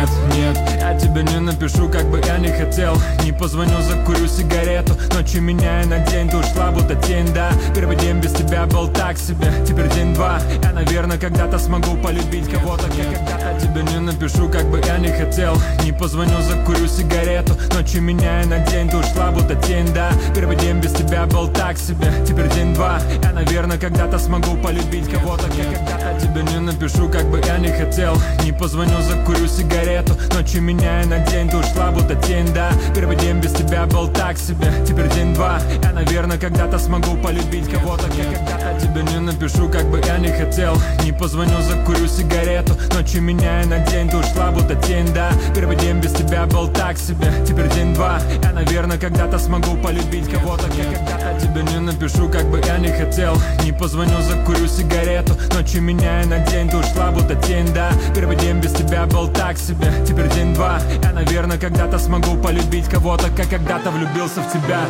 нет, нет, я тебе не напишу, как бы я не хотел. Не позвоню, закурю сигарету, ночью меняя на день, ты ушла будто тень, да. Первый день без тебя был так себе, теперь день-два. Я, наверное, когда-то смогу полюбить кого-то, как когда-то. Я тебе не напишу, как бы я не хотел. Не позвоню, закурю сигарету, ночью меняя на день, ты ушла будто тень, да. Первый день без тебя был так себе, теперь день-два. Я, наверное, когда-то смогу полюбить кого-то, как когда-то. Я тебе не напишу, как бы я не хотел. Не позвоню, закурю сигарету, ночью меняя на день, ты ушла будто тень, да. Первый день без тебя был так себе, теперь день-два. Я, наверное, когда-то смогу полюбить кого-то, как когда-то. Я тебе не напишу, как бы я не хотел. Не позвоню, закурю сигарету, ночью меняя на день, ты ушла будто тень, да. Первый день без тебя был так себе, теперь день-два. Я, наверное, когда-то смогу полюбить кого-то, как когда-то. Я тебе не напишу, как бы я не хотел. Не позвоню, закурю сигарету, ночью меняя на день, ты ушла будто тень, да. Первый день без тебя был так себе, теперь день-два. Я, наверное, когда-то смогу полюбить кого-то, как когда-то влюбился в тебя.